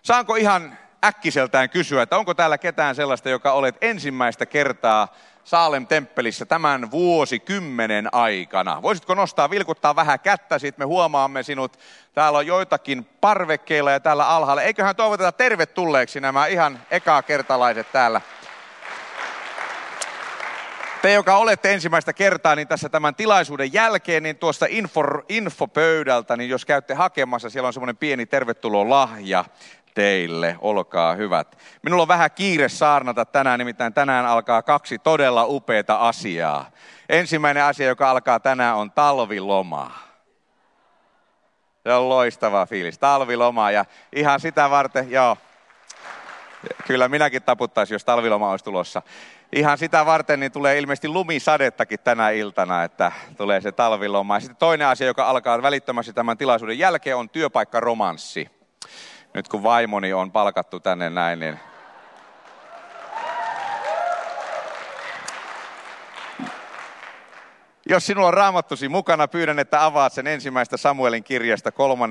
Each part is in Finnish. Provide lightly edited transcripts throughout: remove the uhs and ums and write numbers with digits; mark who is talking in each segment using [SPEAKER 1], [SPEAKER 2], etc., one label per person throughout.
[SPEAKER 1] Saanko ihan äkkiseltään kysyä, että onko täällä ketään sellaista, joka olet ensimmäistä kertaa Saalem-temppelissä tämän vuosikymmenen aikana? Voisitko vilkuttaa vähän kättä, sit me huomaamme sinut. Täällä on joitakin parvekkeilla ja täällä alhaalla. Eiköhän toivoteta tervetulleeksi nämä ihan ekakertalaiset täällä. Te, joka olette ensimmäistä kertaa, niin tässä tämän tilaisuuden jälkeen, niin tuosta infopöydältä, niin jos käytte hakemassa, siellä on semmoinen pieni tervetulolahja teille, olkaa hyvät. Minulla on vähän kiire saarnata tänään, nimittäin tänään alkaa 2 todella upeata asiaa. Ensimmäinen asia, joka alkaa tänään, on talviloma. Se on loistava fiilis, talviloma, ja ihan sitä varten, kyllä minäkin taputtaisin, jos talviloma olisi tulossa. Ihan sitä varten niin tulee ilmeisesti lumisadettakin tänä iltana, että tulee se talviloma. Ja sitten toinen asia, joka alkaa välittömästi tämän tilaisuuden jälkeen, on työpaikkaromanssi. Nyt kun vaimoni on palkattu tänne näin, niin jos sinulla on raamattusi mukana, pyydän, että avaat sen ensimmäistä Samuelin kirjasta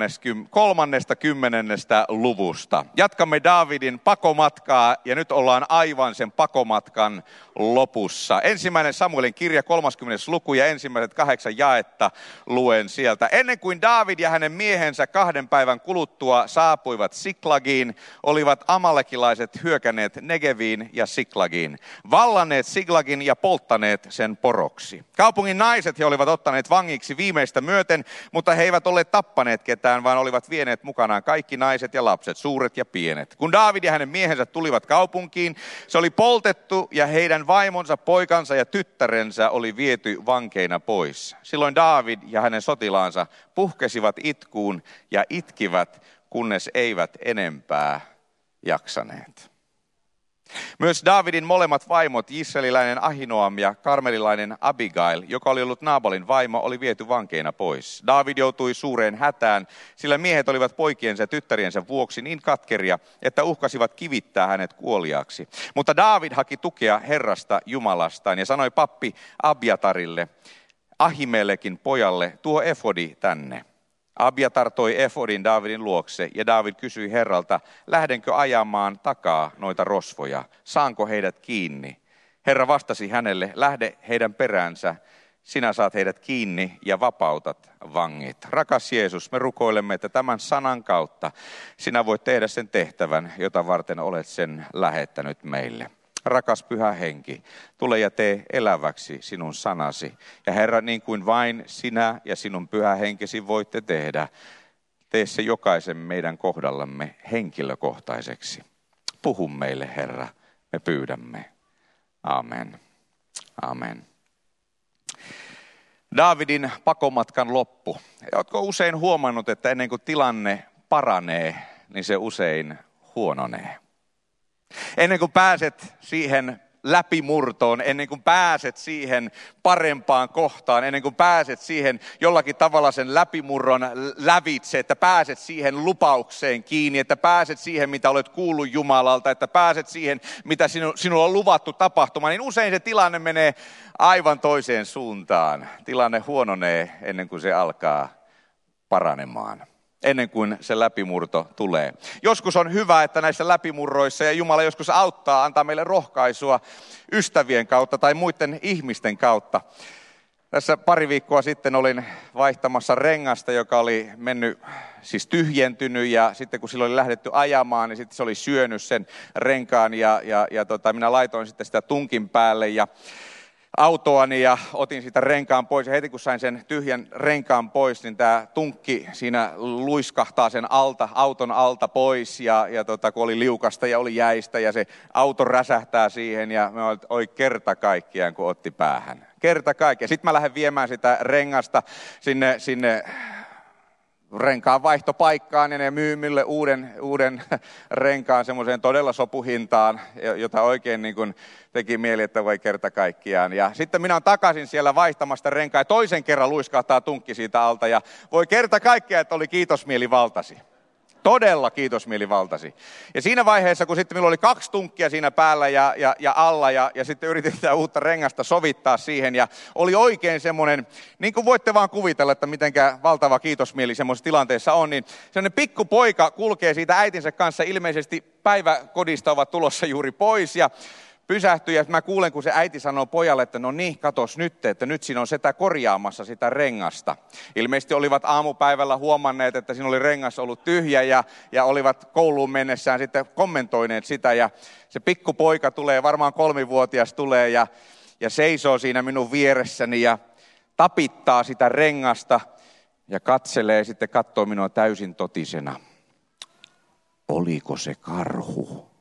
[SPEAKER 1] 30. luvusta. Jatkamme Daavidin pakomatkaa ja nyt ollaan aivan sen pakomatkan lopussa. Ensimmäinen Samuelin kirja, 30. luku ja ensimmäiset 8 jaetta luen sieltä. Ennen kuin Daavid ja hänen miehensä 2 päivän kuluttua saapuivat Siklagiin, olivat amalekilaiset hyökänneet Negeviin ja Siklagiin, vallanneet Siklagin ja polttaneet sen poroksi. Kaupungin naiset he olivat ottaneet vangiksi viimeistä myöten, mutta he eivät olleet tappaneet ketään, vaan olivat vieneet mukanaan kaikki naiset ja lapset, suuret ja pienet. Kun Daavid ja hänen miehensä tulivat kaupunkiin, se oli poltettu ja heidän vaimonsa, poikansa ja tyttärensä oli viety vankeina pois. Silloin Daavid ja hänen sotilaansa puhkesivat itkuun ja itkivät, kunnes eivät enempää jaksaneet. Myös Daavidin molemmat vaimot, Jisraelilainen Ahinoam ja karmelilainen Abigail, joka oli ollut Naabalin vaimo, oli viety vankeina pois. Daavid joutui suureen hätään, sillä miehet olivat poikiensa ja tyttäriensä vuoksi niin katkeria, että uhkasivat kivittää hänet kuoliaaksi. Mutta Daavid haki tukea Herrasta Jumalastaan ja sanoi pappi Abiatarille, Ahimelekin pojalle, tuo efodi tänne. Abiatar toi efodin Daavidin luokse ja Daavid kysyi Herralta, lähdenkö ajamaan takaa noita rosvoja, saanko heidät kiinni? Herra vastasi hänelle, lähde heidän peräänsä, sinä saat heidät kiinni ja vapautat vangit. Rakas Jeesus, me rukoilemme, että tämän sanan kautta sinä voit tehdä sen tehtävän, jota varten olet sen lähettänyt meille. Rakas Pyhä Henki, tule ja tee eläväksi sinun sanasi. Ja Herra, niin kuin vain sinä ja sinun Pyhä Henkesi voitte tehdä, tee se jokaisen meidän kohdallamme henkilökohtaiseksi. Puhu meille, Herra, me pyydämme. Amen. Amen. Daavidin pakomatkan loppu. Oletko usein huomannut, että ennen kuin tilanne paranee, niin se usein huononee? Ennen kuin pääset siihen läpimurtoon, ennen kuin pääset siihen parempaan kohtaan, ennen kuin pääset siihen jollakin tavalla sen läpimurron lävitse, että pääset siihen lupaukseen kiinni, että pääset siihen, mitä olet kuullut Jumalalta, että pääset siihen, mitä sinulla on luvattu tapahtumaan, niin usein se tilanne menee aivan toiseen suuntaan. Tilanne huononee ennen kuin se alkaa paranemaan. Ennen kuin se läpimurto tulee. Joskus on hyvä, että näissä läpimurroissa, ja Jumala joskus auttaa, antaa meille rohkaisua ystävien kautta tai muiden ihmisten kautta. Tässä pari viikkoa sitten olin vaihtamassa rengasta, joka oli siis tyhjentynyt, ja sitten kun silloin oli lähdetty ajamaan, niin sitten se oli syönyt sen renkaan, ja minä laitoin sitten sitä tunkin päälle, ja autoani ja otin siitä renkaan pois. Ja heti kun sain sen tyhjän renkaan pois, niin tämä tunkki siinä luiskahtaa sen auton alta pois. Ja kun oli liukasta ja oli jäistä ja se auto räsähtää siihen ja me oli kerta kaikkiaan kun otti päähän. Kerta kaikkiaan. Sitten mä lähden viemään sitä rengasta sinne renkaan vaihtopaikkaan ja ne myy minulle uuden renkaan semmoiseen todella sopuhintaan, jota oikein niin kuin teki mieli, että voi kerta kaikkiaan. Ja sitten minä olen takaisin siellä vaihtamasta renkaa ja toisen kerran luiskahtaa tunkki siitä alta ja voi kerta kaikkiaan, että oli kiitosmieli valtasi. Todella kiitosmielivaltasi. Ja siinä vaiheessa, kun sitten minulla oli 2 tunkkia siinä päällä ja alla ja sitten yritetään uutta rengasta sovittaa siihen. Ja oli oikein semmoinen, niin kuin voitte vaan kuvitella, että mitenkä valtava kiitosmieli semmoisessa tilanteessa on. Niin semmoinen pikkupoika kulkee siitä äitinsä kanssa, ilmeisesti päiväkodista ovat tulossa juuri pois ja pysähtyi ja mä kuulen, kun se äiti sanoo pojalle, että no niin, katos nyt, että nyt siinä on setä korjaamassa sitä rengasta. Ilmeisesti olivat aamupäivällä huomanneet, että siinä oli rengas ollut tyhjä ja olivat kouluun mennessään sitten kommentoineet sitä. Ja se pikkupoika tulee, varmaan 3-vuotias tulee ja seisoo siinä minun vieressäni ja tapittaa sitä rengasta ja katselee sitten katsoo minua täysin totisena. Oliko se karhu?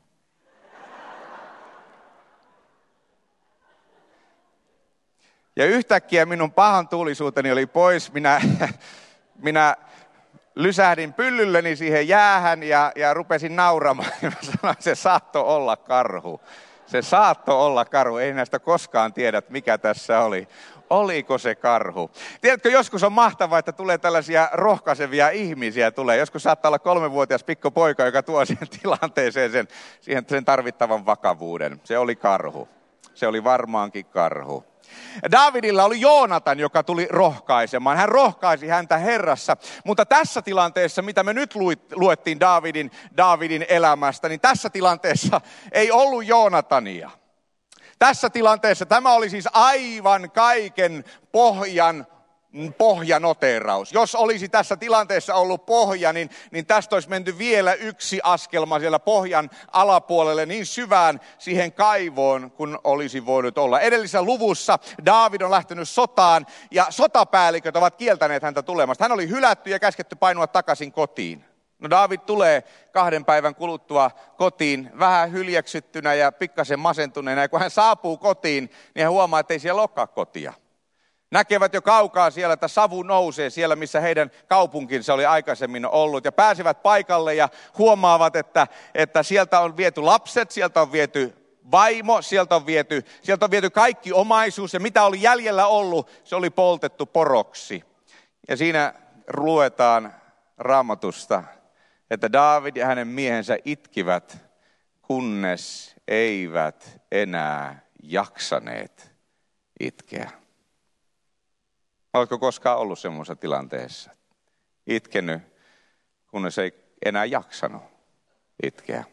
[SPEAKER 1] Ja yhtäkkiä minun pahan tuulisuuteni oli pois. Minä lysähdin pyllylleni siihen jäähän ja rupesin nauramaan. Ja mä sanoin, että se saattoi olla karhu. Se saattoi olla karhu. Ei näistä koskaan tiedä, mikä tässä oli. Oliko se karhu? Tiedätkö, joskus on mahtavaa, että tulee tällaisia rohkaisevia ihmisiä. Joskus saattaa olla 3-vuotias pikkupoika, joka tuo siihen tilanteeseen sen tarvittavan vakavuuden. Se oli karhu. Se oli varmaankin karhu. Daavidilla oli Joonatan, joka tuli rohkaisemaan. Hän rohkaisi häntä Herrassa. Mutta tässä tilanteessa, mitä me nyt luettiin Daavidin elämästä, niin tässä tilanteessa ei ollut Joonatania. Tässä tilanteessa tämä oli siis aivan kaiken pohjanoteraus. Jos olisi tässä tilanteessa ollut pohja, niin tästä olisi menty vielä yksi askelma siellä pohjan alapuolelle niin syvään siihen kaivoon, kun olisi voinut olla. Edellisessä luvussa Daavid on lähtenyt sotaan ja sotapäälliköt ovat kieltäneet häntä tulemasta. Hän oli hylätty ja käsketty painua takaisin kotiin. No Daavid tulee 2 päivän kuluttua kotiin vähän hyljeksyttynä ja pikkasen masentuneena. Ja kun hän saapuu kotiin, niin hän huomaa, että ei siellä olekaan kotia. Näkevät jo kaukaa siellä, että savu nousee siellä, missä heidän kaupunkinsa oli aikaisemmin ollut. Ja pääsevät paikalle ja huomaavat, että sieltä on viety lapset, sieltä on viety vaimo, sieltä on viety kaikki omaisuus. Ja mitä oli jäljellä ollut, se oli poltettu poroksi. Ja siinä luetaan Raamatusta, että Daavid ja hänen miehensä itkivät, kunnes eivät enää jaksaneet itkeä. Oletko koskaan ollut semmoisessa tilanteessa? Itkenyt, kunnes ei enää jaksanut itkeä.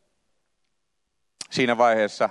[SPEAKER 1] Siinä vaiheessa,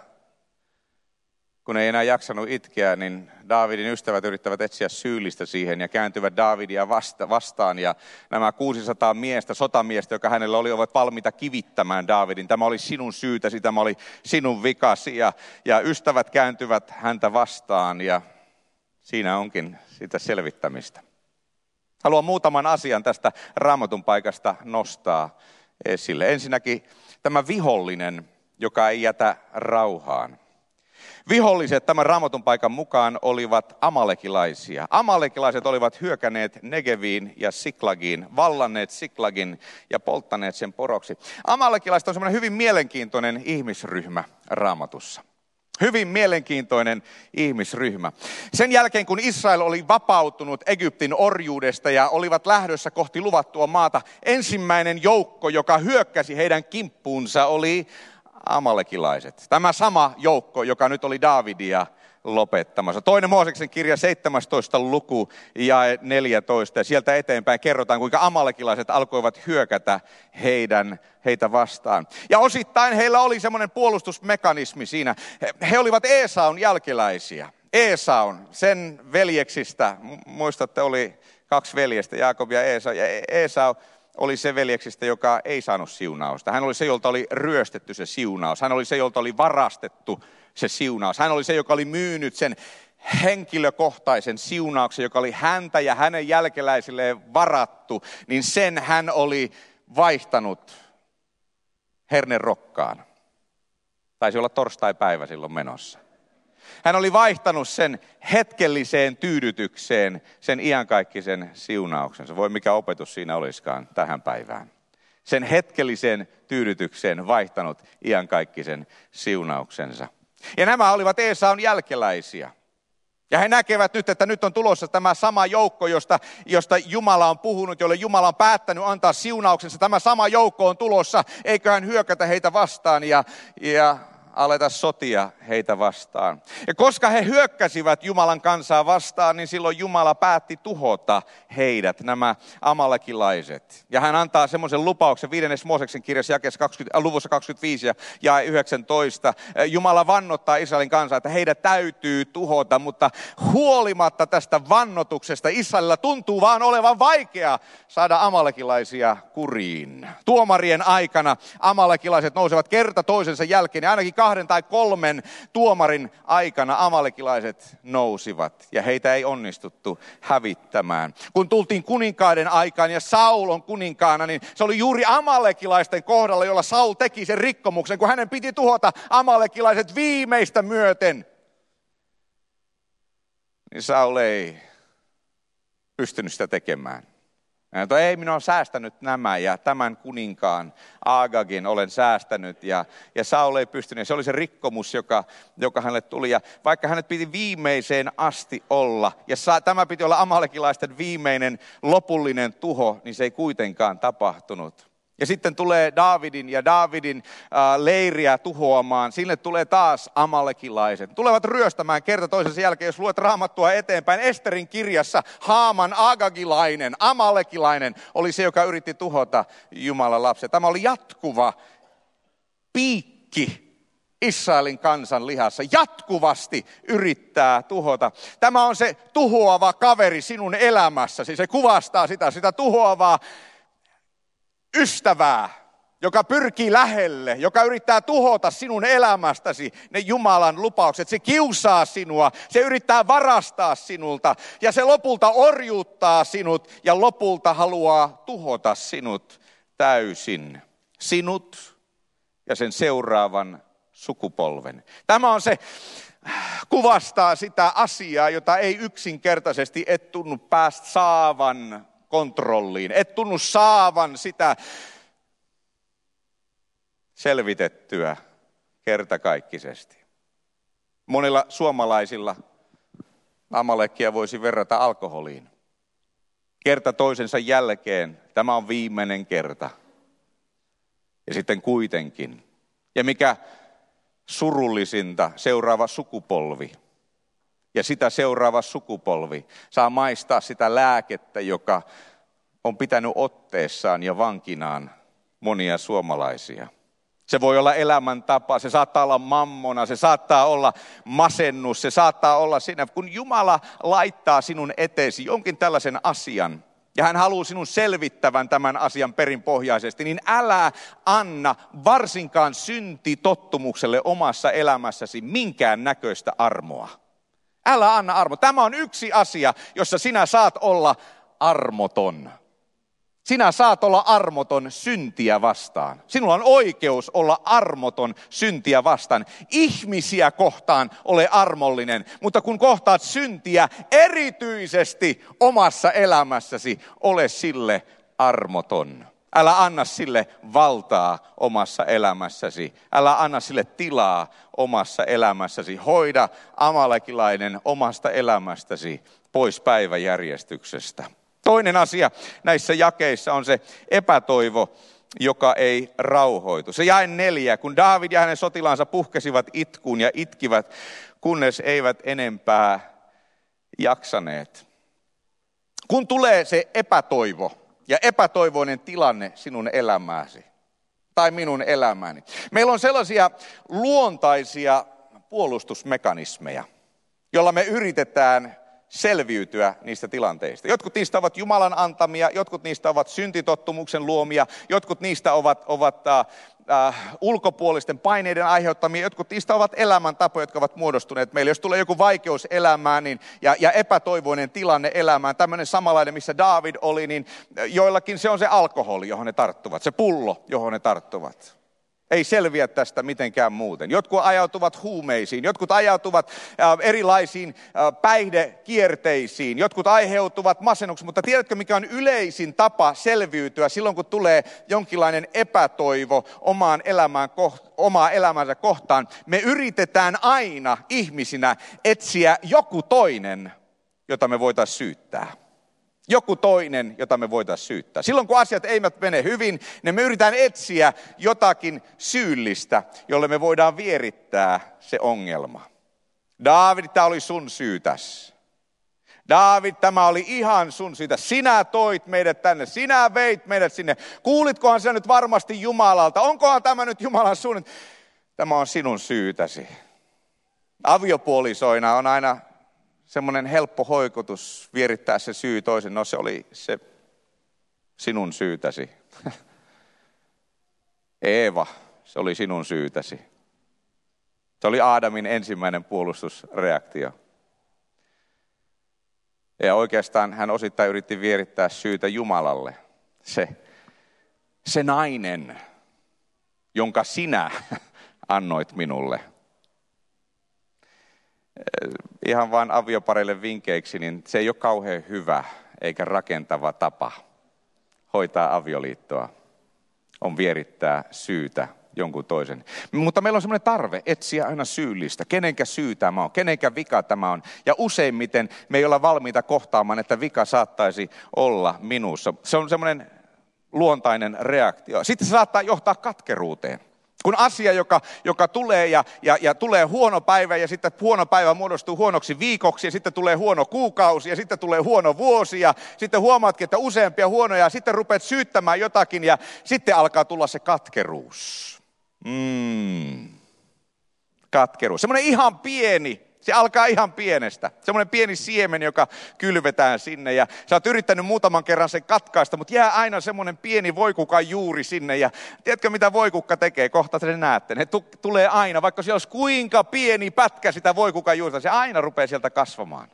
[SPEAKER 1] kun ei enää jaksanut itkeä, niin Daavidin ystävät yrittävät etsiä syyllistä siihen ja kääntyvät Daavidia vastaan. Ja nämä 600 sotamiestä, joka hänellä oli, ovat valmiita kivittämään Daavidin. Tämä oli sinun syytäsi, tämä oli sinun vikasi. Ja ystävät kääntyvät häntä vastaan ja siinä onkin sitä selvittämistä. Haluan muutaman asian tästä Raamatun paikasta nostaa esille. Ensinnäkin tämä vihollinen, joka ei jätä rauhaan. Viholliset tämän Raamatun paikan mukaan olivat amalekilaisia. Amalekilaiset olivat hyökänneet Negeviin ja Siklagiin, vallanneet Siklagin ja polttaneet sen poroksi. Amalekilaiset on semmoinen hyvin mielenkiintoinen ihmisryhmä Raamatussa. Hyvin mielenkiintoinen ihmisryhmä. Sen jälkeen, kun Israel oli vapautunut Egyptin orjuudesta ja olivat lähdössä kohti luvattua maata, ensimmäinen joukko, joka hyökkäsi heidän kimppuunsa, oli amalekilaiset. Tämä sama joukko, joka nyt oli Daavidia lopettamassa. 2. Mooseksen kirja 17. luku ja 14. Ja sieltä eteenpäin kerrotaan, kuinka amalekilaiset alkoivat hyökätä heitä vastaan. Ja osittain heillä oli semmoinen puolustusmekanismi siinä. He olivat Esaun jälkeläisiä. Esaun, sen veljeksistä, muistatte, oli 2 veljestä, Jaakob ja Esau. Ja Esau oli se veljeksistä, joka ei saanut siunausta. Hän oli se, jolta oli ryöstetty se siunaus. Hän oli se, jolta oli varastettu se siunaus. Hän oli se, joka oli myynyt sen henkilökohtaisen siunauksen, joka oli häntä ja hänen jälkeläisilleen varattu. Niin sen hän oli vaihtanut hernerokkaan. Taisi olla torstai-päivä silloin menossa. Hän oli vaihtanut sen hetkelliseen tyydytykseen, sen iankaikkisen siunauksensa. Voi mikä opetus siinä olisikaan tähän päivään. Sen hetkelliseen tyydytykseen vaihtanut iankaikkisen siunauksensa. Ja nämä olivat Esaun jälkeläisiä. Ja he näkevät nyt, että nyt on tulossa tämä sama joukko, josta Jumala on puhunut, jolle Jumala on päättänyt antaa siunauksensa. Tämä sama joukko on tulossa, eiköhän hyökätä heitä vastaan ja aleta sotia heitä vastaan. Ja koska he hyökkäsivät Jumalan kansaa vastaan, niin silloin Jumala päätti tuhota heidät, nämä amalekilaiset. Ja hän antaa semmoisen lupauksen 5. Mooseksen kirjassa luvussa 25 ja 19. Jumala vannottaa Israelin kansaa, että heidät täytyy tuhota, mutta huolimatta tästä vannotuksesta Israelilla tuntuu vaan olevan vaikea saada amalekilaisia kuriin. Tuomarien aikana amalekilaiset nousevat kerta toisensa jälkeen ja ainakin 2 tai 3 tuomarin aikana amalekilaiset nousivat ja heitä ei onnistuttu hävittämään. Kun tultiin kuninkaiden aikaan ja Saul on kuninkaana, niin se oli juuri amalekilaisten kohdalla, jolla Saul teki sen rikkomuksen, kun hänen piti tuhota amalekilaiset viimeistä myöten. Niin Saul ei pystynyt sitä tekemään. Ei, minä olen säästänyt nämä ja tämän kuninkaan Agagin olen säästänyt ja Saul ei pystynyt. Se oli se rikkomus, joka hänelle tuli. Ja vaikka hänet piti viimeiseen asti olla ja tämä piti olla amalekilaisten viimeinen lopullinen tuho, niin se ei kuitenkaan tapahtunut. Ja sitten tulee Daavidin leiriä tuhoamaan. Sinne tulee taas amalekilaiset. Tulevat ryöstämään kerta toisensa jälkeen, jos luet Raamattua eteenpäin. Esterin kirjassa Haaman agagilainen, amalekilainen, oli se, joka yritti tuhota Jumalan lapsia. Tämä oli jatkuva piikki Israelin kansan lihassa. Jatkuvasti yrittää tuhota. Tämä on se tuhoava kaveri sinun elämässäsi. Se kuvastaa sitä tuhoavaa ystävää, joka pyrkii lähelle, joka yrittää tuhota sinun elämästäsi ne Jumalan lupaukset. Se kiusaa sinua, se yrittää varastaa sinulta ja se lopulta orjuuttaa sinut ja lopulta haluaa tuhota sinut täysin. Sinut ja sen seuraavan sukupolven. Tämä on se, kuvastaa sitä asiaa, jota ei yksinkertaisesti et tunnu päästä saavan kontrolliin. Et tunnu saavan sitä selvitettyä kertakaikkisesti. Monilla suomalaisilla Amalekia voisi verrata alkoholiin. Kerta toisensa jälkeen tämä on viimeinen kerta. Ja sitten kuitenkin. Ja mikä surullisinta, seuraava sukupolvi. Ja sitä seuraava sukupolvi saa maistaa sitä lääkettä, joka on pitänyt otteessaan ja vankinaan monia suomalaisia. Se voi olla elämäntapa, se saattaa olla mammona, se saattaa olla masennus, se saattaa olla siinä. Kun Jumala laittaa sinun eteesi jonkin tällaisen asian, ja hän haluaa sinun selvittävän tämän asian perinpohjaisesti, niin älä anna varsinkaan syntitottumukselle omassa elämässäsi minkään näköistä armoa. Älä anna armo. Tämä on yksi asia, jossa sinä saat olla armoton. Sinä saat olla armoton syntiä vastaan. Sinulla on oikeus olla armoton syntiä vastaan. Ihmisiä kohtaan ole armollinen, mutta kun kohtaat syntiä erityisesti omassa elämässäsi, ole sille armoton. Älä anna sille valtaa omassa elämässäsi. Älä anna sille tilaa omassa elämässäsi. Hoida amalekilainen omasta elämästäsi pois päiväjärjestyksestä. Toinen asia näissä jakeissa on se epätoivo, joka ei rauhoitu. Se jae 4, kun Daavid ja hänen sotilaansa puhkesivat itkuun ja itkivät, kunnes eivät enempää jaksaneet. Kun tulee se epätoivo ja epätoivoinen tilanne sinun elämääsi tai minun elämääni. Meillä on sellaisia luontaisia puolustusmekanismeja, jolla me yritetään selviytyä niistä tilanteista. Jotkut niistä ovat Jumalan antamia, jotkut niistä ovat syntitottumuksen luomia, jotkut niistä ovat ulkopuolisten paineiden aiheuttamia, jotkut niistä ovat elämäntapoja, jotka ovat muodostuneet meille. Jos tulee joku vaikeus elämään ja epätoivoinen tilanne elämään, tämmöinen samanlainen, missä Daavid oli, niin joillakin se on se alkoholi, johon ne tarttuvat, se pullo, johon ne tarttuvat. Ei selviä tästä mitenkään muuten. Jotkut ajautuvat huumeisiin, jotkut ajautuvat erilaisiin päihdekierteisiin, jotkut aiheutuvat masennuksiin. Mutta tiedätkö, mikä on yleisin tapa selviytyä silloin, kun tulee jonkinlainen epätoivo omaa elämänsä kohtaan? Me yritetään aina ihmisinä etsiä joku toinen, jota me voitaisiin syyttää. Joku toinen, jota me voitaisiin syyttää. Silloin kun asiat eivät mene hyvin, niin me yritetään etsiä jotakin syyllistä, jolle me voidaan vierittää se ongelma. Daavid, tämä oli sun syytäs. Daavid, tämä oli ihan sun syytäs. Sinä toit meidät tänne, sinä veit meidät sinne. Kuulitkohan sinä nyt varmasti Jumalalta? Onkohan tämä nyt Jumalan suunnitelma? Tämä on sinun syytäsi. Aviopuolisoina on aina semmoinen helppo hoikotus vierittää se syy toisen. No se oli se sinun syytäsi. Eeva, se oli sinun syytäsi. Se oli Aadamin ensimmäinen puolustusreaktio. Ja oikeastaan hän osittain yritti vierittää syytä Jumalalle. Se nainen, jonka sinä annoit minulle. Ihan vain aviopareille vinkkeiksi, niin se ei ole kauhean hyvä eikä rakentava tapa hoitaa avioliittoa. On vierittää syytä jonkun toisen. Mutta meillä on semmoinen tarve etsiä aina syyllistä. Kenenkä syy tämä on, kenenkä vika tämä on. Ja useimmiten me ei olla valmiita kohtaamaan, että vika saattaisi olla minussa. Se on semmoinen luontainen reaktio. Sitten se saattaa johtaa katkeruuteen. Kun asia, joka tulee ja tulee huono päivä ja sitten huono päivä muodostuu huonoksi viikoksi ja sitten tulee huono kuukausi ja sitten tulee huono vuosi ja sitten huomaatkin, että useampia huonoja ja sitten rupeat syyttämään jotakin ja sitten alkaa tulla se katkeruus. Katkeruus. Semmoinen ihan pieni. Se alkaa ihan pienestä. Semmoinen pieni siemen, joka kylvetään sinne ja sä oot yrittänyt muutaman kerran sen katkaista, mutta jää aina semmoinen pieni voikukan juuri sinne ja tiedätkö mitä voikukka tekee? Kohta te näette. Ne tulee aina, vaikka siellä olisi kuinka pieni pätkä sitä voikukan juurta, se aina rupeaa sieltä kasvamaan.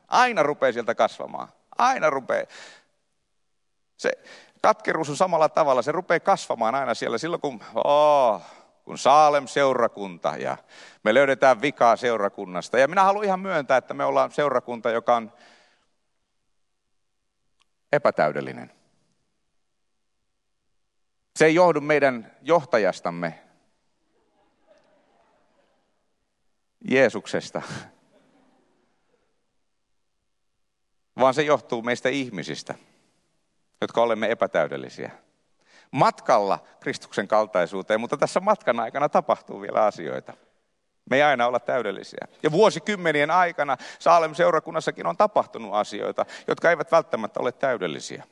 [SPEAKER 1] Aina rupeaa. Se katkeruus on samalla tavalla, se rupeaa kasvamaan aina siellä silloin kun Saalem-seurakunta ja me löydetään vikaa seurakunnasta. Ja minä haluan ihan myöntää, että me ollaan seurakunta, joka on epätäydellinen. Se ei johdu meidän johtajastamme, Jeesuksesta, vaan se johtuu meistä ihmisistä, jotka olemme epätäydellisiä. Matkalla Kristuksen kaltaisuuteen, mutta tässä matkan aikana tapahtuu vielä asioita. Me ei aina olla täydellisiä. Ja vuosikymmenien aikana Saalem-seurakunnassakin on tapahtunut asioita, jotka eivät välttämättä ole täydellisiä.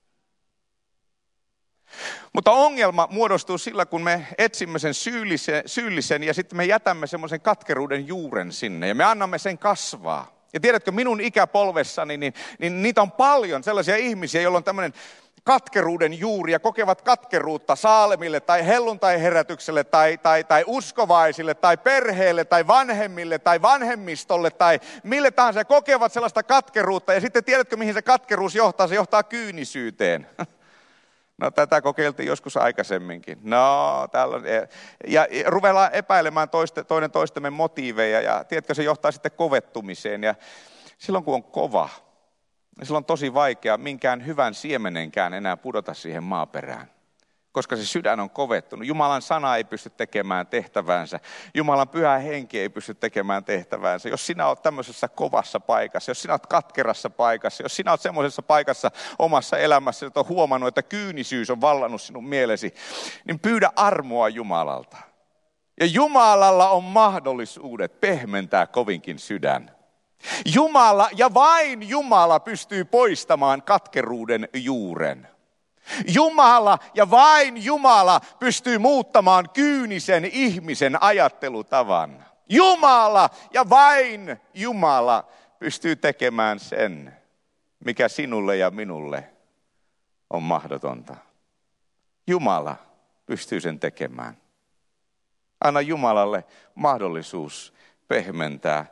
[SPEAKER 1] Mutta ongelma muodostuu sillä, kun me etsimme sen syyllisen ja sitten me jätämme semmoisen katkeruuden juuren sinne ja me annamme sen kasvaa. Ja tiedätkö, minun ikäpolvessani, niin niitä on paljon sellaisia ihmisiä, joilla on tämmöinen katkeruuden juuri ja kokevat katkeruutta Saalemille tai helluntai-herätykselle tai uskovaisille tai perheelle tai vanhemmille tai vanhemmistolle tai mille tahansa. Kokevat sellaista katkeruutta ja sitten tiedätkö mihin se katkeruus johtaa? Se johtaa kyynisyyteen. No tätä kokeiltiin joskus aikaisemminkin. Ja ruvetaan epäilemään toinen toistemme motiiveja ja tiedätkö se johtaa sitten kovettumiseen ja silloin kun on kova, silloin on tosi vaikea minkään hyvän siemenenkään enää pudota siihen maaperään, koska se sydän on kovettunut. Jumalan sana ei pysty tekemään tehtäväänsä. Jumalan pyhä henki ei pysty tekemään tehtäväänsä. Jos sinä olet tämmöisessä kovassa paikassa, jos sinä olet katkerassa paikassa, jos sinä olet semmoisessa paikassa omassa elämässä, että olet huomannut, että kyynisyys on vallannut sinun mielesi, niin pyydä armoa Jumalalta. Ja Jumalalla on mahdollisuudet pehmentää kovinkin sydän. Jumala ja vain Jumala pystyy poistamaan katkeruuden juuren. Jumala ja vain Jumala pystyy muuttamaan kyynisen ihmisen ajattelutavan. Jumala ja vain Jumala pystyy tekemään sen, mikä sinulle ja minulle on mahdotonta. Jumala pystyy sen tekemään. Anna Jumalalle mahdollisuus pehmentää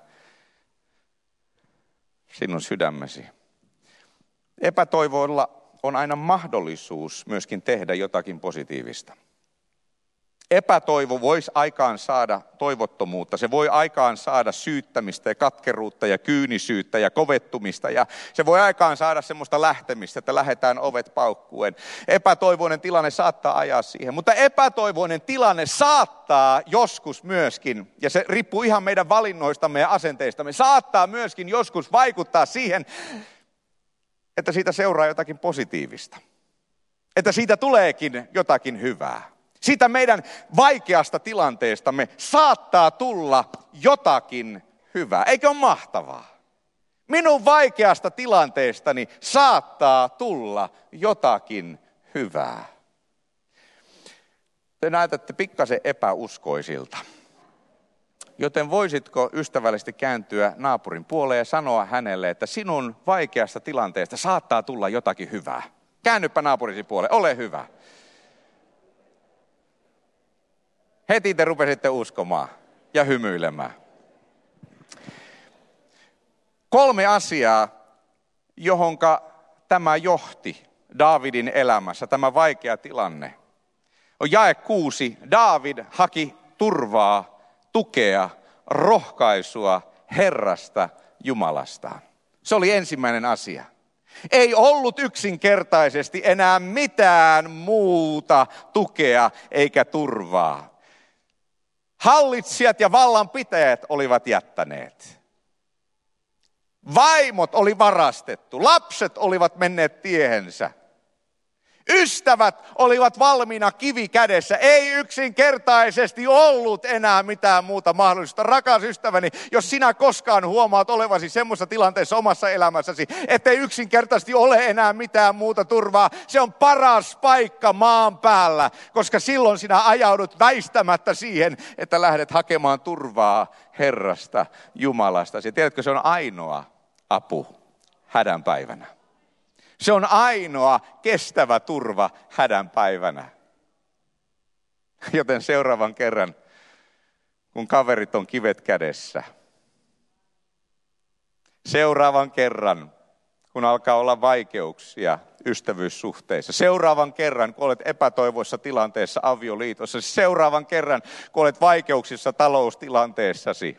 [SPEAKER 1] sinun sydämesi. Epätoivoilla on aina mahdollisuus myöskin tehdä jotakin positiivista. Epätoivo voisi aikaan saada toivottomuutta. Se voi aikaan saada syyttämistä ja katkeruutta ja kyynisyyttä ja kovettumista. Ja se voi aikaan saada semmoista lähtemistä, että lähdetään ovet paukkuen. Epätoivoinen tilanne saattaa ajaa siihen. Mutta epätoivoinen tilanne saattaa joskus myöskin, ja se riippuu ihan meidän valinnoistamme ja asenteistamme, saattaa myöskin joskus vaikuttaa siihen, että siitä seuraa jotakin positiivista. Että siitä tuleekin jotakin hyvää. Siitä meidän vaikeasta tilanteestamme saattaa tulla jotakin hyvää. Eikö ole mahtavaa? Minun vaikeasta tilanteestani saattaa tulla jotakin hyvää. Te näytätte pikkasen epäuskoisilta. Joten voisitko ystävällisesti kääntyä naapurin puoleen ja sanoa hänelle, että sinun vaikeasta tilanteesta saattaa tulla jotakin hyvää. Käännypä naapurisi puoleen, ole hyvä. Heti te rupesitte uskomaan ja hymyilemään. 3 asiaa, johonka tämä johti Daavidin elämässä, tämä vaikea tilanne. On jae 6. Daavid haki turvaa, tukea, rohkaisua Herrasta Jumalastaan. Se oli ensimmäinen asia. Ei ollut yksinkertaisesti enää mitään muuta tukea eikä turvaa. Hallitsijat ja vallanpitäjät olivat jättäneet. Vaimot oli varastettu, lapset olivat menneet tiehensä. Ystävät olivat valmiina kivi kädessä. Ei yksinkertaisesti ollut enää mitään muuta mahdollista. Rakas ystäväni, jos sinä koskaan huomaat olevasi semmoisessa tilanteessa omassa elämässäsi, ettei yksinkertaisesti ole enää mitään muuta turvaa, se on paras paikka maan päällä, koska silloin sinä ajaudut väistämättä siihen, että lähdet hakemaan turvaa Herrasta, Jumalasta. Ja tiedätkö, se on ainoa apu hädän päivänä. Se on ainoa kestävä turva hädän päivänä. Joten seuraavan kerran, kun kaverit on kivet kädessä. Seuraavan kerran, kun alkaa olla vaikeuksia ystävyyssuhteissa. Seuraavan kerran, kun olet epätoivoisessa tilanteessa avioliitossa. Seuraavan kerran, kun olet vaikeuksissa taloustilanteessasi.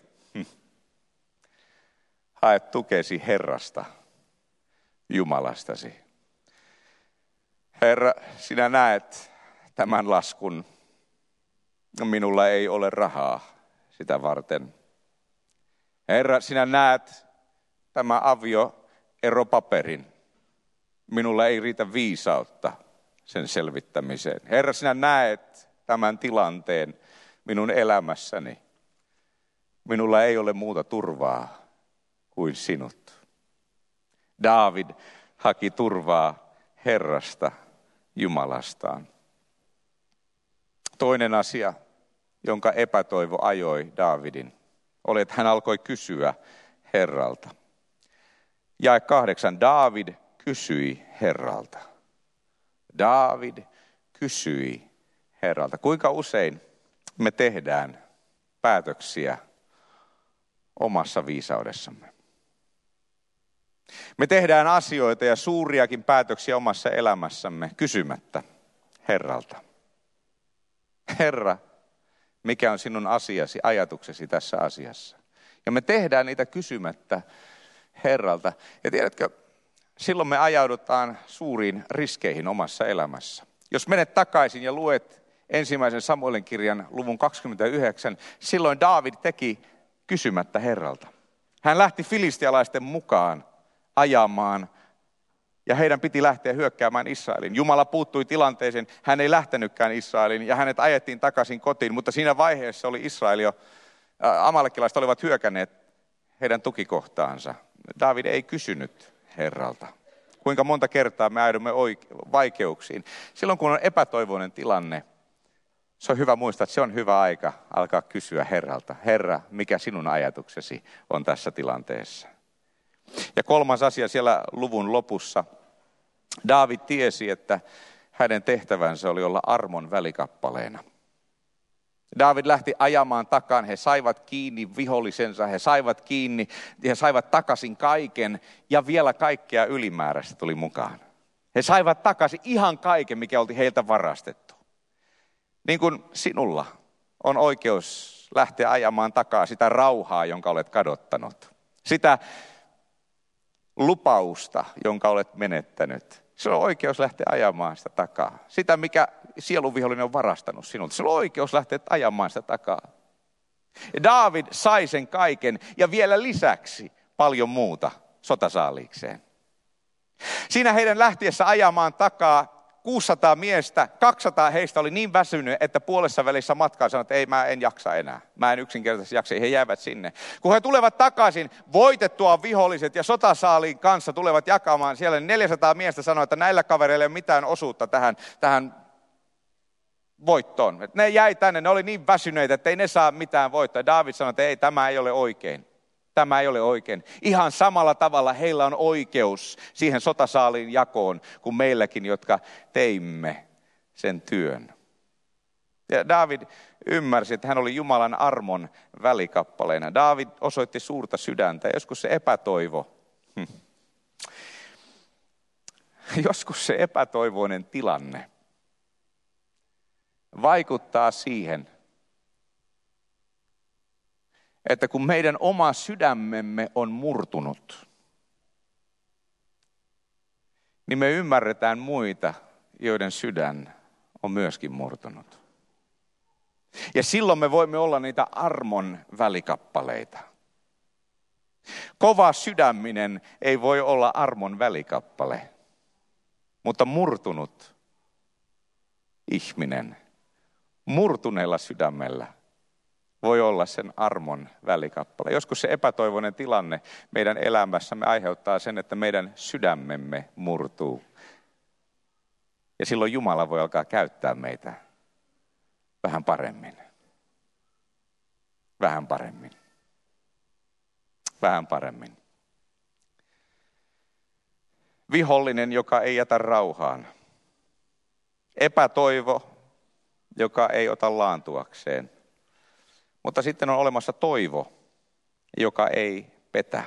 [SPEAKER 1] Hae tukesi Herrasta. Jumalastasi. Herra, sinä näet tämän laskun. Minulla ei ole rahaa sitä varten. Herra, sinä näet tämän avioeropaperin. Minulla ei riitä viisautta sen selvittämiseen. Herra, sinä näet tämän tilanteen minun elämässäni. Minulla ei ole muuta turvaa kuin sinut. Daavid haki turvaa Herrasta, Jumalastaan. Toinen asia, jonka epätoivo ajoi Daavidin, oli, että hän alkoi kysyä Herralta. Jae 8. Daavid kysyi Herralta. Daavid kysyi Herralta. Kuinka usein me tehdään päätöksiä omassa viisaudessamme? Me tehdään asioita ja suuriakin päätöksiä omassa elämässämme kysymättä Herralta. Herra, mikä on sinun asiasi, ajatuksesi tässä asiassa? Ja me tehdään niitä kysymättä Herralta. Ja tiedätkö, silloin me ajaudutaan suuriin riskeihin omassa elämässä. Jos menet takaisin ja luet 1. Samuelin kirjan luvun 29, silloin Daavid teki kysymättä Herralta. Hän lähti filistialaisten mukaan ajamaan, ja heidän piti lähteä hyökkäämään Israelin. Jumala puuttui tilanteeseen, hän ei lähtenytkään Israelin, ja hänet ajettiin takaisin kotiin, mutta siinä vaiheessa oli amalekkilaiset olivat hyökänneet heidän tukikohtaansa. Daavid ei kysynyt Herralta. Kuinka monta kertaa me ajaudumme vaikeuksiin. Silloin kun on epätoivoinen tilanne, se on hyvä muistaa, että se on hyvä aika alkaa kysyä Herralta. Herra, mikä sinun ajatuksesi on tässä tilanteessa? Ja 3. asia siellä luvun lopussa. Daavid tiesi, että hänen tehtävänsä oli olla armon välikappaleena. Daavid lähti ajamaan takaan, he saivat kiinni vihollisensa, he saivat kiinni, he saivat takaisin kaiken ja vielä kaikkea ylimääräistä tuli mukaan. He saivat takaisin ihan kaiken, mikä oli heiltä varastettu. Niin kuin sinulla on oikeus lähteä ajamaan takaa sitä rauhaa, jonka olet kadottanut. Sitä lupausta, jonka olet menettänyt. Sinulla on oikeus lähteä ajamaan sitä takaa. Sitä, mikä sielunvihollinen on varastanut sinulta. Sinulla on oikeus lähteä ajamaan sitä takaa. Ja Daavid sai sen kaiken ja vielä lisäksi paljon muuta sotasaaliikseen. Siinä heidän lähtiessä ajamaan takaa 600 miestä, 200 heistä oli niin väsynyt, että puolessa välissä matkaa sanoi, että ei, mä en jaksa enää. Mä en yksinkertaisesti jaksa, he jäävät sinne. Kun he tulevat takaisin, voitettua viholliset ja sotasaaliin kanssa tulevat jakamaan siellä, 400 miestä sanoi, että näillä kavereilla ei ole mitään osuutta tähän voittoon. Että ne jäi tänne, ne oli niin väsyneitä, että ei ne saa mitään voittoa. Daavid sanoi, että ei, tämä ei ole oikein. Tämä ei ole oikein. Ihan samalla tavalla heillä on oikeus siihen sotasaaliin jakoon kuin meilläkin, jotka teimme sen työn. Ja Daavid ymmärsi, että hän oli Jumalan armon välikappaleena. Daavid osoitti suurta sydäntä ja joskus se epätoivo. Joskus se epätoivoinen tilanne vaikuttaa siihen, että kun meidän oma sydämemme on murtunut, niin me ymmärretään muita, joiden sydän on myöskin murtunut. Ja silloin me voimme olla niitä armon välikappaleita. Kova sydäminen ei voi olla armon välikappale, mutta murtunut ihminen, murtuneella sydämellä, voi olla sen armon välikappale. Joskus se epätoivoinen tilanne meidän elämässämme aiheuttaa sen, että meidän sydämemme murtuu. Ja silloin Jumala voi alkaa käyttää meitä vähän paremmin. Vähän paremmin. Vähän paremmin. Vihollinen, joka ei jätä rauhaan. Epätoivo, joka ei ota laantuakseen. Mutta sitten on olemassa toivo, joka ei petä.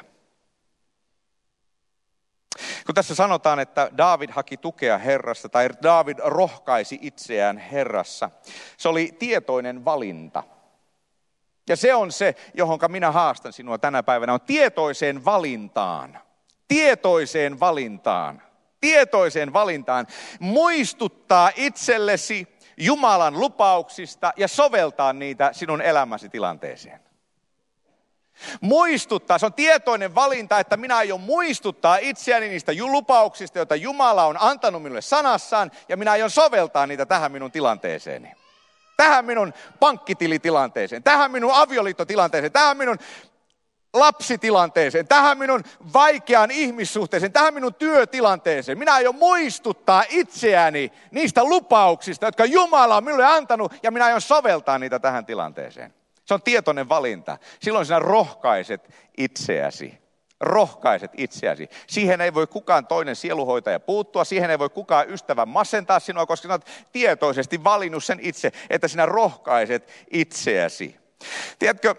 [SPEAKER 1] Kun tässä sanotaan, että Daavid haki tukea Herrasta tai Daavid rohkaisi itseään Herrassa, se oli tietoinen valinta. Ja se on se, johonka minä haastan sinua tänä päivänä, on tietoiseen valintaan. Tietoiseen valintaan. Tietoiseen valintaan. Muistuttaa itsellesi Jumalan lupauksista ja soveltaa niitä sinun elämäsi tilanteeseen. Muistuttaa, se on tietoinen valinta, että minä aion muistuttaa itseäni niistä lupauksista, joita Jumala on antanut minulle sanassaan, ja minä aion soveltaa niitä tähän minun tilanteeseeni. Tähän minun pankkitilitilanteeseen, tähän minun avioliittotilanteeseen, tähän minun lapsitilanteeseen, tähän minun vaikeaan ihmissuhteeseen, tähän minun työtilanteeseen. Minä aion muistuttaa itseäni niistä lupauksista, jotka Jumala on minulle antanut, ja minä aion soveltaa niitä tähän tilanteeseen. Se on tietoinen valinta. Silloin sinä rohkaiset itseäsi. Rohkaiset itseäsi. Siihen ei voi kukaan toinen sieluhoitaja puuttua, siihen ei voi kukaan ystävä masentaa sinua, koska sinä olet tietoisesti valinnut sen itse, että sinä rohkaiset itseäsi. Tiedätkö,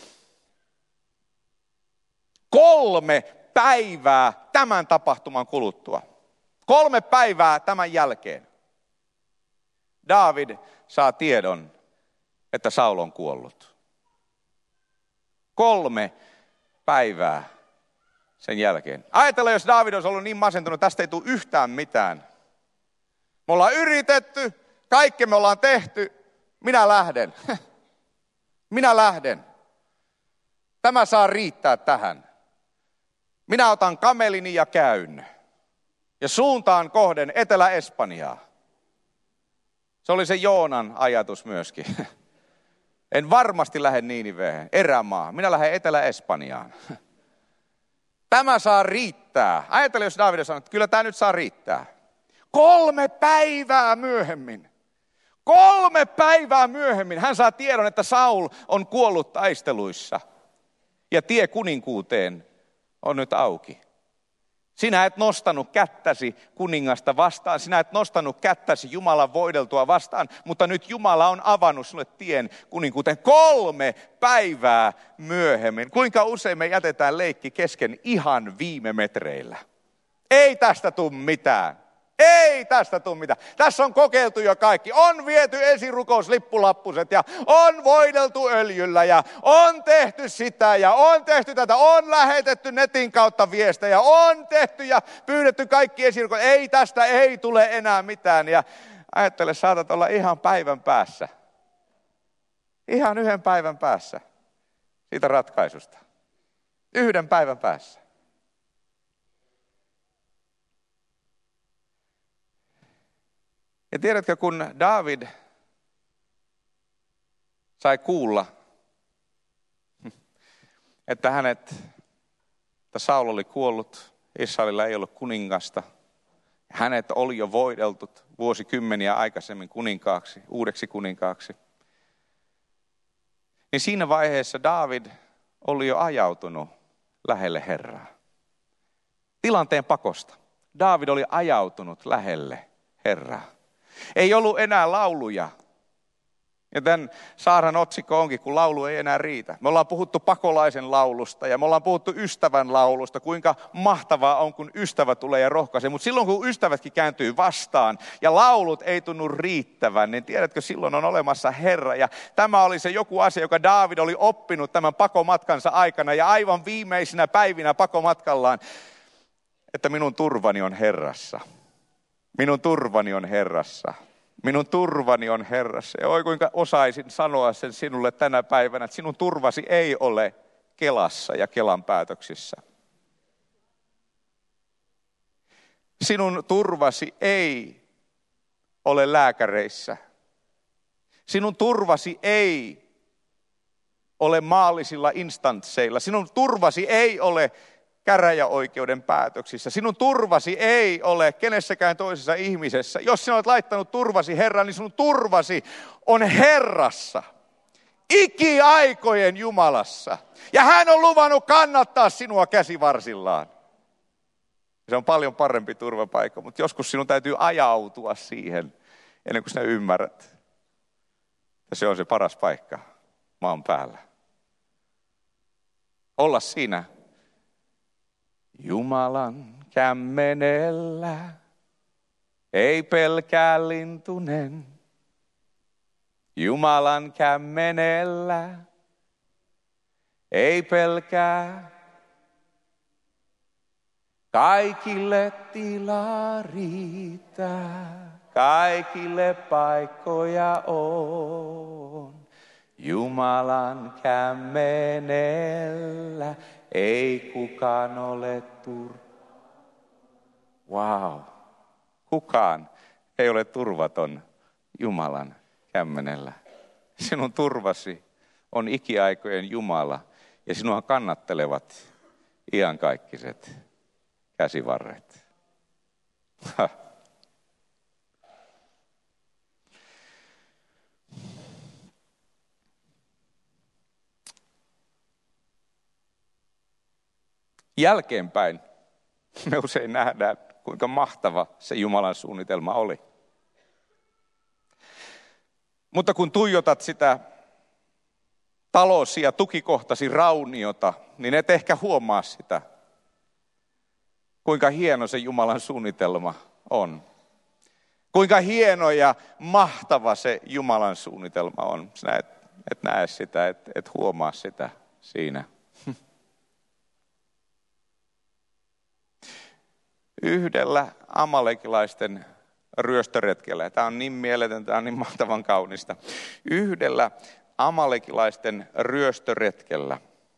[SPEAKER 1] 3 päivää tämän tapahtuman kuluttua, 3 päivää tämän jälkeen, Daavid saa tiedon, että Saul on kuollut. 3 päivää sen jälkeen. Ajatellaan, jos Daavid olisi ollut niin masentunut, tästä ei tule yhtään mitään. Me ollaan yritetty, kaikki me ollaan tehty, minä lähden. Minä lähden. Tämä saa riittää tähän. Minä otan kamelini ja käyn. Ja suuntaan kohden Etelä-Espanjaa. Se oli se Joonan ajatus myöskin. En varmasti lähde Niiniveen, erämaahan. Minä lähden Etelä-Espanjaan. Tämä saa riittää. Ajattele, jos Daavid sanoo, että kyllä tämä nyt saa riittää. 3 päivää myöhemmin. 3 päivää myöhemmin hän saa tiedon, että Saul on kuollut taisteluissa. Ja tie kuninkuuteen on nyt auki. Sinä et nostanut kättäsi kuningasta vastaan, sinä et nostanut kättäsi Jumalan voideltua vastaan, mutta nyt Jumala on avannut sinulle tien kuninkuuteen 3 päivää myöhemmin. Kuinka usein me jätetään leikki kesken ihan viime metreillä? Ei tästä tule mitään. Ei tästä tule mitään. Tässä on kokeiltu jo kaikki. On viety esirukouslippulappuset ja on voideltu öljyllä ja on tehty sitä ja on tehty tätä. On lähetetty netin kautta viestejä, on tehty ja pyydetty kaikki esirukoukset. Ei tästä ei tule enää mitään. Ja ajattele, saatat olla ihan päivän päässä. Ihan yhden päivän päässä siitä ratkaisusta. Yhden päivän päässä. Ja tiedätkö, kun Daavid sai kuulla, että Saul oli kuollut, Israelilla ei ollut kuningasta, hänet oli jo voideltu vuosikymmeniä aikaisemmin uudeksi kuninkaaksi. Niin siinä vaiheessa Daavid oli jo ajautunut lähelle Herraa. Tilanteen pakosta. Daavid oli ajautunut lähelle Herraa. Ei ollut enää lauluja. Ja tämän saarnan otsikko onkin, kun laulu ei enää riitä. Me ollaan puhuttu pakolaisen laulusta ja me ollaan puhuttu ystävän laulusta, kuinka mahtavaa on, kun ystävä tulee ja rohkaisee. Mutta silloin, kun ystävätkin kääntyy vastaan ja laulut ei tunnu riittävän, niin tiedätkö, silloin on olemassa Herra. Ja tämä oli se joku asia, joka Daavid oli oppinut tämän pakomatkansa aikana ja aivan viimeisinä päivinä pakomatkallaan, että minun turvani on Herrassa. Minun turvani on Herrassa. Minun turvani on Herrassa. Ja oi kuinka osaisin sanoa sen sinulle tänä päivänä, että sinun turvasi ei ole Kelassa ja Kelan päätöksissä. Sinun turvasi ei ole lääkäreissä. Sinun turvasi ei ole maallisilla instansseilla. Sinun turvasi ei ole käräjäoikeuden päätöksissä. Sinun turvasi ei ole kenessäkään toisessa ihmisessä. Jos sinä olet laittanut turvasi Herran, niin sinun turvasi on Herrassa. Ikiaikojen Jumalassa. Ja hän on luvannut kannattaa sinua käsivarsillaan. Se on paljon parempi turvapaikka, mutta joskus sinun täytyy ajautua siihen, ennen kuin sinä ymmärrät. Ja se on se paras paikka maan päällä. Olla siinä Jumalan kämmenellä, ei pelkää lintunen. Jumalan kämmenellä, ei pelkää. Kaikille tilaa riittää, kaikille paikkoja on. Jumalan kämmenellä, ei kukaan ole Wow. Kukaan ei ole turvaton Jumalan kämmenellä. Sinun turvasi on ikiaikojen Jumala ja sinua kannattelevat iankaikkiset käsivarret. Jälkeenpäin me usein nähdään, kuinka mahtava se Jumalan suunnitelma oli. Mutta kun tuijotat sitä talosi ja tukikohtasi rauniota, niin et ehkä huomaa sitä, kuinka hieno se Jumalan suunnitelma on. Kuinka hieno ja mahtava se Jumalan suunnitelma on. Sinä et näe sitä, et huomaa sitä siinä. Yhdellä amalekilaisten ryöstöretkellä, tämä on niin mieletön, tämä on niin mahtavan kaunista. Yhdellä amalekilaisten ryöstöretkellä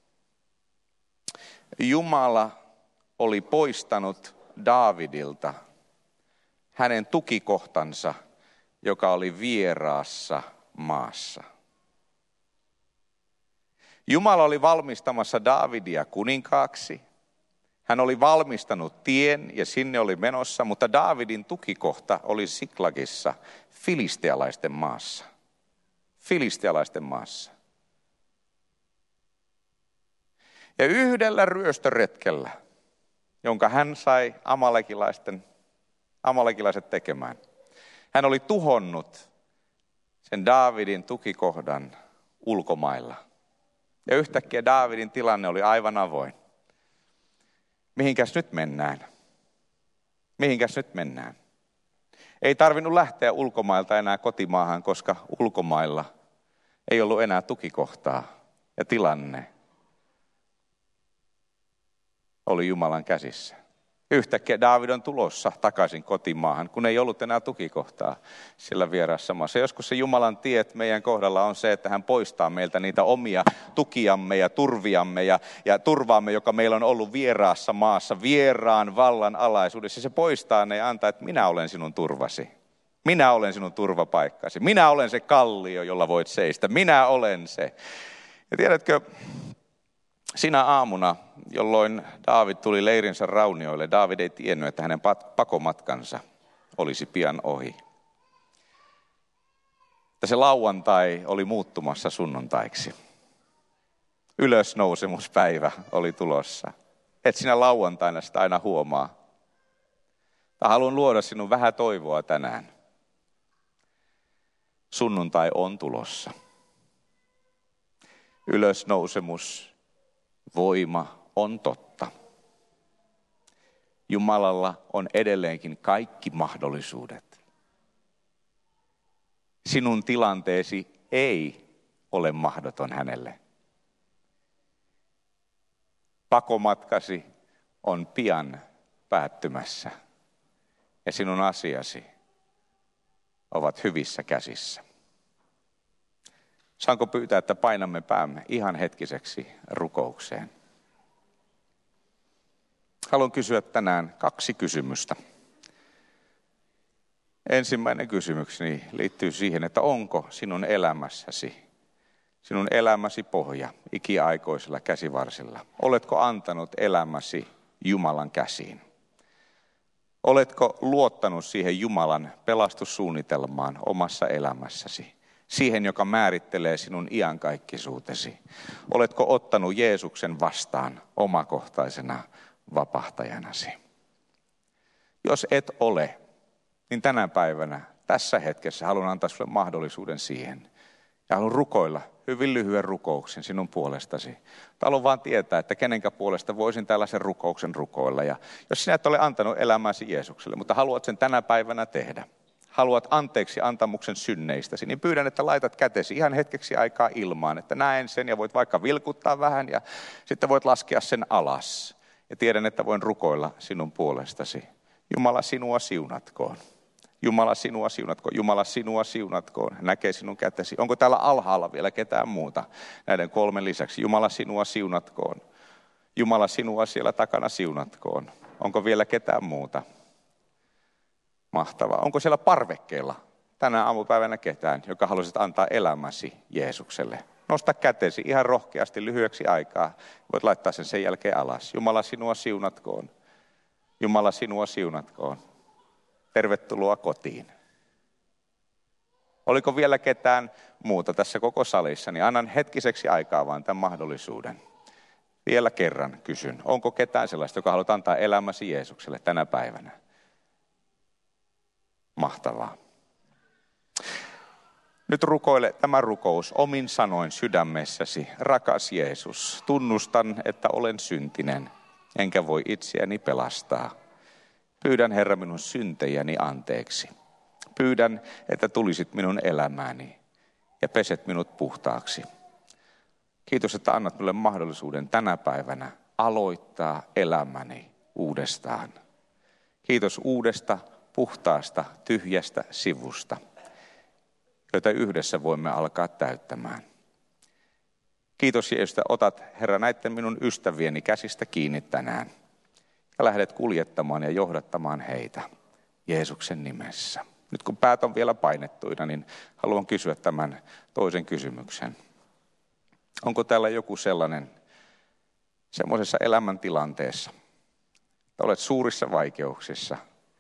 [SPEAKER 1] Jumala oli poistanut Daavidilta hänen tukikohtansa, joka oli vieraassa maassa. Jumala oli valmistamassa Daavidia kuninkaaksi. Hän oli valmistanut tien ja sinne oli menossa, mutta Daavidin tukikohta oli Siklagissa, filistealaisten maassa. Filistealaisten maassa. Ja yhdellä ryöstöretkellä, jonka hän sai amalekilaiset tekemään, hän oli tuhonnut sen Daavidin tukikohdan ulkomailla. Ja yhtäkkiä Daavidin tilanne oli aivan avoin. Mihinkäs nyt mennään? Mihinkäs nyt mennään? Ei tarvinnut lähteä ulkomailta enää kotimaahan, koska ulkomailla ei ollut enää tukikohtaa ja tilanne oli Jumalan käsissä. Yhtäkkiä Daavid on tulossa takaisin kotimaahan, kun ei ollut enää tukikohtaa sillä vieraassa maassa. Joskus se Jumalan tiet meidän kohdalla on se, että hän poistaa meiltä niitä omia tukiamme ja turviamme ja turvaamme, joka meillä on ollut vieraassa maassa, vieraan vallan alaisuudessa. Se poistaa ne ja antaa, että minä olen sinun turvasi. Minä olen sinun turvapaikkasi. Minä olen se kallio, jolla voit seistä. Minä olen se. Ja tiedätkö, sinä aamuna, jolloin Daavid tuli leirinsä raunioille, Daavid ei tiennyt, että hänen pakomatkansa olisi pian ohi. Että se lauantai oli muuttumassa sunnuntaiksi. Ylösnousemuspäivä oli tulossa. Et sinä lauantaina sitä aina huomaa. Haluan luoda sinun vähän toivoa tänään. Sunnuntai on tulossa. Ylösnousemus, voima on totta. Jumalalla on edelleenkin kaikki mahdollisuudet. Sinun tilanteesi ei ole mahdoton hänelle. Pakomatkasi on pian päättymässä ja sinun asiasi ovat hyvissä käsissä. Saanko pyytää, että painamme päämme ihan hetkiseksi rukoukseen? Haluan kysyä tänään 2 kysymystä. Ensimmäinen kysymykseni liittyy siihen, että onko sinun elämäsi pohja ikiaikoisella käsivarsilla? Oletko antanut elämäsi Jumalan käsiin? Oletko luottanut siihen Jumalan pelastussuunnitelmaan omassa elämässäsi? Siihen, joka määrittelee sinun iankaikkisuutesi. Oletko ottanut Jeesuksen vastaan omakohtaisena vapahtajanasi? Jos et ole, niin tänä päivänä, tässä hetkessä haluan antaa sinulle mahdollisuuden siihen. Ja haluan rukoilla hyvin lyhyen rukouksen sinun puolestasi. Haluan vaan tietää, että kenenkä puolesta voisin tällaisen rukouksen rukoilla. Ja jos sinä et ole antanut elämäsi Jeesukselle, mutta haluat sen tänä päivänä tehdä, haluat anteeksi antamuksen synneistäsi, niin pyydän, että laitat kätesi ihan hetkeksi aikaa ilmaan, että näen sen ja voit vaikka vilkuttaa vähän ja sitten voit laskea sen alas. Ja tiedän, että voin rukoilla sinun puolestasi. Jumala sinua siunatkoon. Jumala sinua siunatkoon. Jumala sinua siunatkoon. Näkee sinun kätesi. Onko täällä alhaalla vielä ketään muuta näiden 3 lisäksi? Jumala sinua siunatkoon. Jumala sinua siellä takana siunatkoon. Onko vielä ketään muuta? Mahtavaa. Onko siellä parvekkeella tänä aamupäivänä ketään, joka haluaisit antaa elämäsi Jeesukselle? Nosta kätesi ihan rohkeasti lyhyeksi aikaa. Voit laittaa sen jälkeen alas. Jumala sinua siunatkoon. Jumala sinua siunatkoon. Tervetuloa kotiin. Oliko vielä ketään muuta tässä koko salissa, niin annan hetkiseksi aikaa vaan tämän mahdollisuuden. Vielä kerran kysyn, onko ketään sellaista, joka haluat antaa elämäsi Jeesukselle tänä päivänä? Mahtavaa. Nyt rukoile tämä rukous omin sanoin sydämessäsi. Rakas Jeesus, tunnustan, että olen syntinen, enkä voi itseäni pelastaa. Pyydän, Herra, minun syntejäni anteeksi. Pyydän, että tulisit minun elämääni ja peset minut puhtaaksi. Kiitos, että annat minulle mahdollisuuden tänä päivänä aloittaa elämäni uudestaan. Kiitos uudesta, puhtaasta, tyhjästä sivusta, joita yhdessä voimme alkaa täyttämään. Kiitos Jeesus, että otat, Herra, näiden minun ystävieni käsistä kiinni tänään ja lähdet kuljettamaan ja johdattamaan heitä Jeesuksen nimessä. Nyt kun päät on vielä painettuina, niin haluan kysyä tämän toisen kysymyksen. Onko täällä joku sellainen semmoisessa elämäntilanteessa, että olet suurissa vaikeuksissa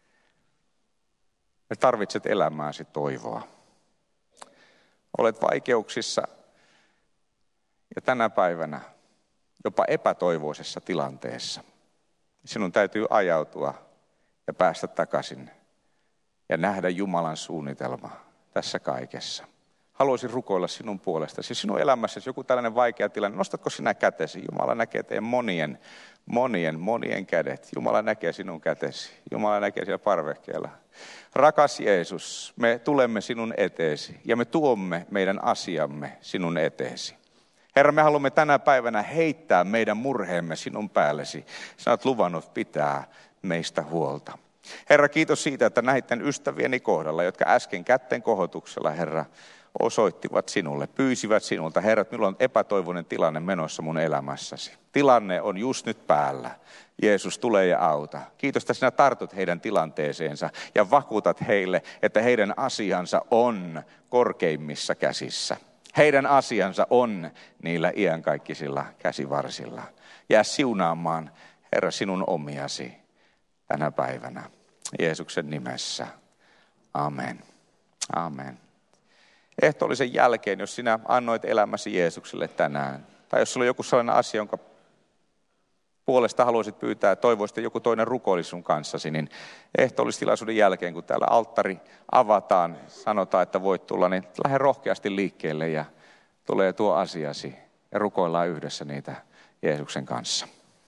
[SPEAKER 1] ja tarvitset elämääsi toivoa? Olet vaikeuksissa ja tänä päivänä jopa epätoivoisessa tilanteessa. Sinun täytyy ajautua ja päästä takaisin ja nähdä Jumalan suunnitelma tässä kaikessa. haluaisin rukoilla sinun puolestasi. Sinun elämässäsi joku tällainen vaikea tilanne, nostatko sinä kätesi? Jumala näkee teidän monien kädet. Jumala näkee sinun kätesi. Jumala näkee siellä parvekkeella. Rakas Jeesus, me tulemme sinun eteesi ja me tuomme meidän asiamme sinun eteesi. Herra, me haluamme tänä päivänä heittää meidän murheemme sinun päällesi. Sinä olet luvannut pitää meistä huolta. Herra, kiitos siitä, että näiden ystävieni kohdalla, jotka äsken kätten kohotuksella, Herra, osoittivat sinulle, pyysivät sinulta. Herra, että minulla on epätoivoinen tilanne menossa mun elämässäsi. Tilanne on just nyt päällä. Jeesus, tule ja auta. Kiitos, että sinä tartut heidän tilanteeseensa ja vakuutat heille, että heidän asiansa on korkeimmissa käsissä. Heidän asiansa on niillä iankaikkisilla käsivarsilla. Jää siunaamaan, Herra, sinun omiasi tänä päivänä. Jeesuksen nimessä. Amen. Amen. Ehtoollisen jälkeen, jos sinä annoit elämäsi Jeesukselle tänään, tai jos sulla on joku sellainen asia, jonka puolesta haluaisit pyytää ja toivoisit, että joku toinen rukoilisi sun kanssasi, niin ehtoollistilaisuuden jälkeen, kun täällä alttari avataan, sanotaan, että voit tulla, niin lähde rohkeasti liikkeelle ja tulee tuo asiasi ja rukoillaan yhdessä niitä Jeesuksen kanssa.